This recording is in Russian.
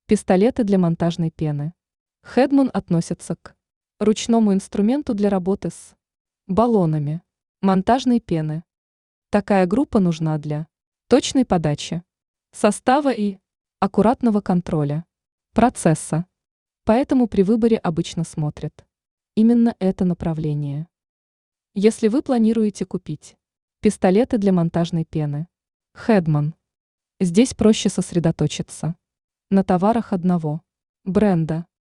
Пистолеты для монтажной пены. Хедман относится к ручному инструменту для работы с баллонами монтажной пены. Такая группа нужна для точной подачи состава и аккуратного контроля процесса. Поэтому при выборе обычно смотрят именно это направление. Если вы планируете купить пистолеты для монтажной пены Хедман, здесь проще сосредоточиться на товарах одного бренда.